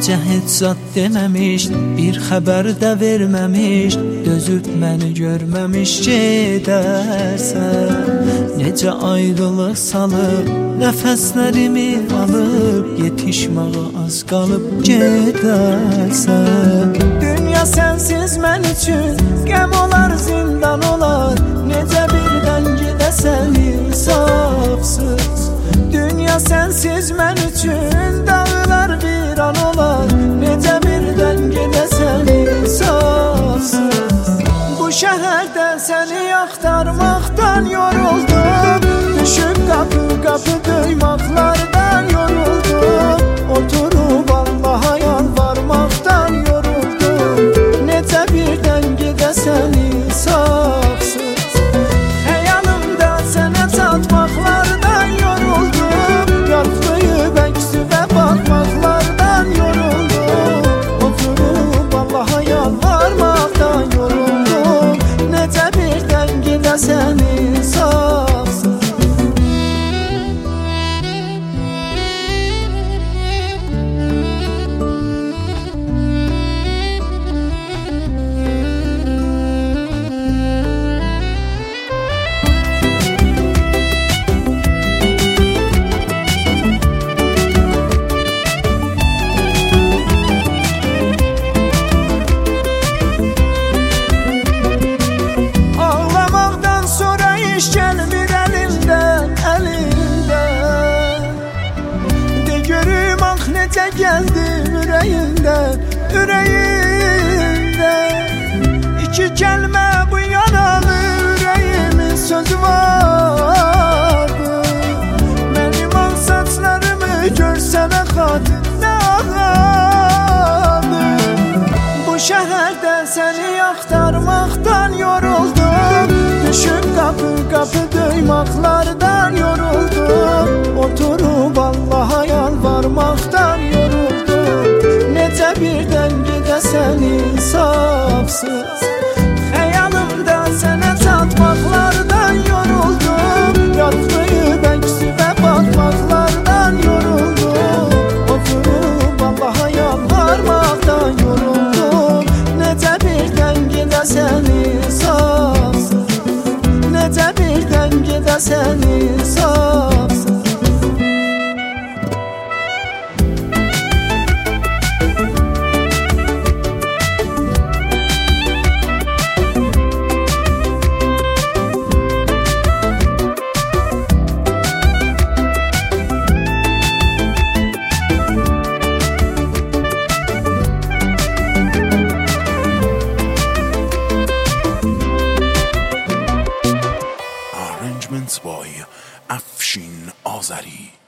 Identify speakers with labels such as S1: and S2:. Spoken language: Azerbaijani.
S1: Necə heç zat deməmiş, bir xəbər də verməmiş, dözüb məni görməmiş gedərsən. Necə ayrılıq salıb, nəfəslərimi alıb, yetişməyə az qalıb gedərsən. Dünya sənsiz mən üçün qəm olar, zindan olar, necə birdən gedəsən insafsız. Dünya sənsiz mən üçün dağlar bir an olar, necə birdən gedəsən insafsız. Bu şəhərdə səni axtarmaqdan yoruldum, düşüb qapı qapı döymaqlardan yoruldum, oturub Allaha yalvarmaqdan yoruldum, necə birdən gedəsən insafsız. Xəyalımda sənə çatmaqlardan yoruldum, yarplayıb əksüvə baxmaqlardan yoruldum, oturub Allaha yalvarmaqdan yoruldum, necə birdən gedəsən insafsız. Necə gəldi ürəyindən, ürəyindən İki kəlmə bu yaralı ürəyimin sözü vardı. Mənim ağ saçlarımı görsənə xatir nə ağladı. Bu şəhərdə səni axtarmaqdan yoruldum, düşüb qapı qapı döymaqlardan yoruldum, oturub Allaha yalvarmaqdan yoruldum, necə birdən gedəsən insafsız. Xəyalımda sənə çatmaqlardan yoruldum, yarplayıb əksüvə baxmaqlardan yoruldum, oturub Allaha yalvarmaqdan yoruldum, necə birdən gedəsən insafsız, necə birdən gedəsən insafsız.
S2: Arrangements by Afshin Azari.